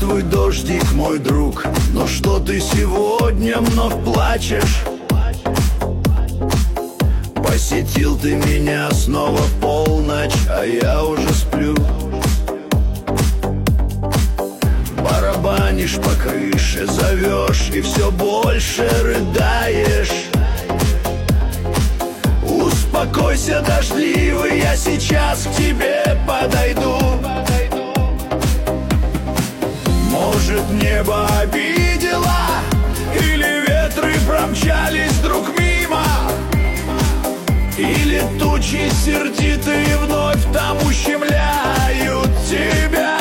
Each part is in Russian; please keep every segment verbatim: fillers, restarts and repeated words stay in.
Здравствуй, дождик, мой друг, но что ты сегодня вновь плачешь? Посетил ты меня снова в полночь, а я уже сплю. Барабанишь по крыше, зовешь и все больше рыдаешь. Успокойся, дождливый, я сейчас к тебе подойду. Может, небо обидело, или ветры промчались вдруг мимо, или тучи сердитые вновь там ущемляют тебя.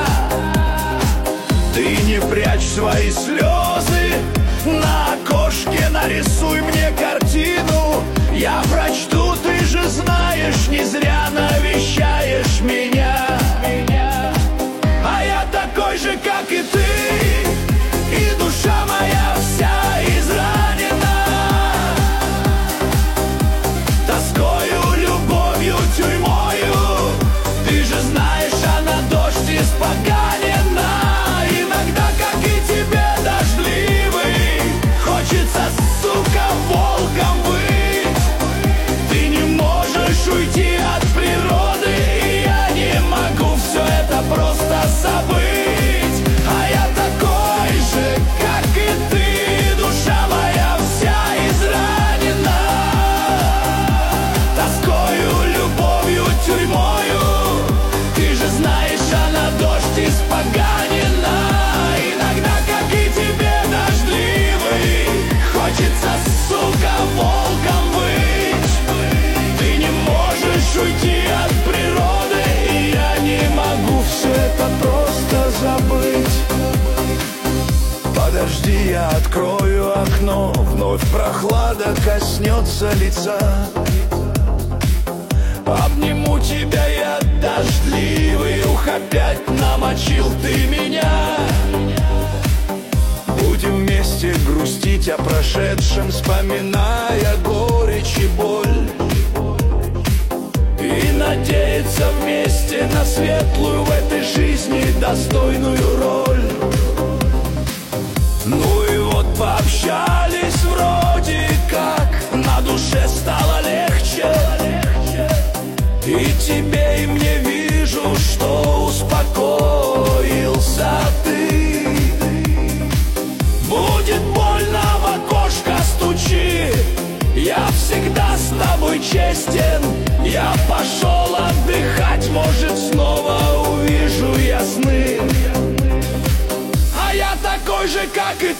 Ты не прячь свои слезы, на окошке нарисуй мне картину. Я прочту, ты же знаешь, не зря навещаешь меня. А я такой же, как и ты, и душа моя вся изранена тоскою, любовью, тюрьмою. Ты же знаешь, она дождь испоганена. Иногда, как и тебе, дождливый, хочется, сука, волком быть. Ты не можешь уйти от природы, и я не могу все это просто забыть. А я такой же, как и ты, душа моя вся изранена тоскою, любовью, тюрьмою. Ты же знаешь, она дождь испоганена. Иногда, как и тебе, дождливый, хочется, сука, волком быть. Ты не можешь уйти от природы, и я не могу все это просто забыть. Подожди, я открою окно, вновь прохлада коснется лица. Обниму тебя я, дождливый, ух, опять намочил ты меня. Будем вместе грустить о прошедшем, вспоминая горечь и боль, и надеяться вместе на светлую в этой жизни достойную роль. Ну и вот пообщались вроде как, на душе стало легче. И тебе, и мне вижу, что успокоился ты. Будет больно, в окошко стучи, я всегда с тобой честен. Я пошел отдыхать, может, снова увижу я сны. А я такой же, как и